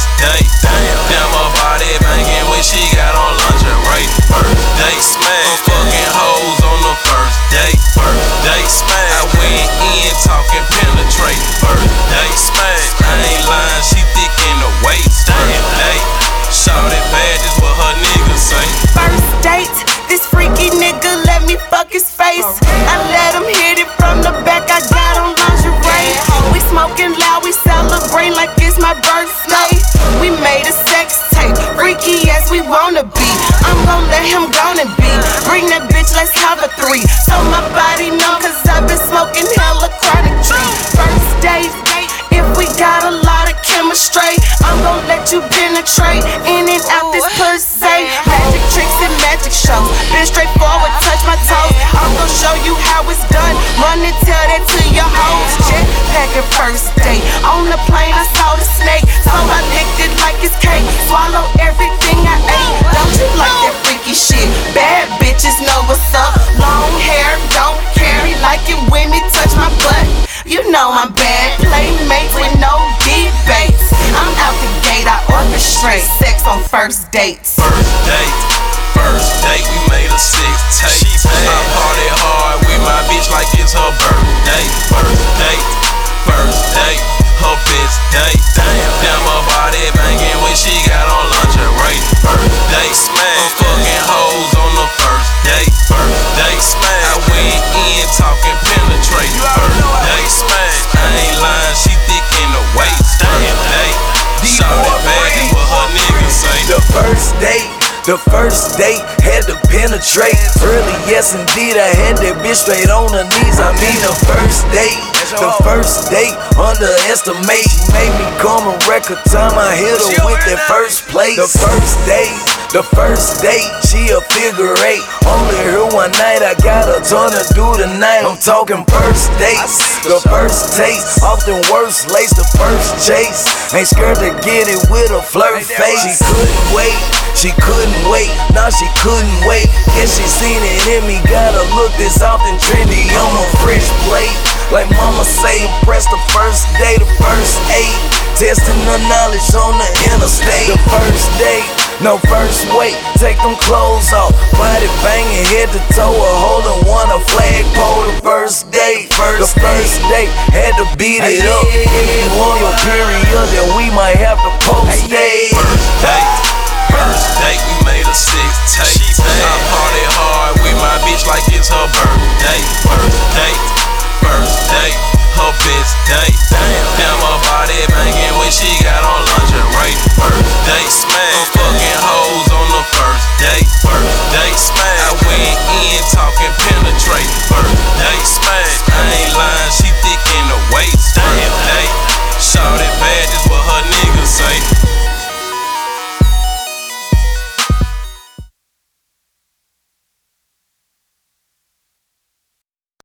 first date. Damn, her body banging when she got on lingerie. First date smash, fucking hoes on the first date. First date smash, I went in talking penetrate. First date smash, I ain't lying, she thick in the waist. First date, shawty bad, is what her niggas say. First date, this freaky nigga let me fuck his face. I let him hit it from the back, I got on lingerie. We smoking loud, we celebrate like it's my birthday. We made a sex tape, freaky as we wanna be. I'm gon' let him go and be. Bring that bitch, let's have a three. So my body know, cause I've been smoking hella chronic tree. First date, if we got a lot of chemistry, I'm gon' let you penetrate in and out this pussy. Magic tricks and magic shows, been straightforward, touch my toes. I'm gon' show you how it's done, run and tell that to your hoes. Jetpackin' first date, on the plane I saw the snake, so I licked it like it's cake. Swallow everything I ate, don't you like that freaky shit? Bad bitches know what's up, long hair, don't carry like it when it touch my butt. You know I'm bad, playmates with no debates. I'm out the gate, I orchestrate sex on first dates. First date, we made a sex tape. I party hard with my bitch like it's her birthday. First date, her best date. Damn, her body banging when she got on lingerie. First date smash, fucking hoes on the first date. First date smash, I went in talking penetrate. First date smash, I ain't lying, she thick in the waist. First date, shawty bad, is what her niggas say. The first date had to penetrate. Early, yes indeed, I had that bitch straight on her knees. I mean the first date, underestimate. She made me come in record time, I hit her with that first place. The first date, she a figure eight. Only her one night, I got a ton to do tonight. I'm talking first dates, the first taste, often worse lace, the first chase. Ain't scared to get it with a flirt face. She couldn't wait, nah she couldn't wait. Guess she seen it in me, gotta look this often trendy on a fresh plate. Like mama say, impress the first day, the first eight. Testing the knowledge on the interstate. The first date, no first wait, take them clothes off. Body banging head to toe, a holding one, a flagpole. The first date, the first date, had to beat it up. If you want your period, then we might have to post date.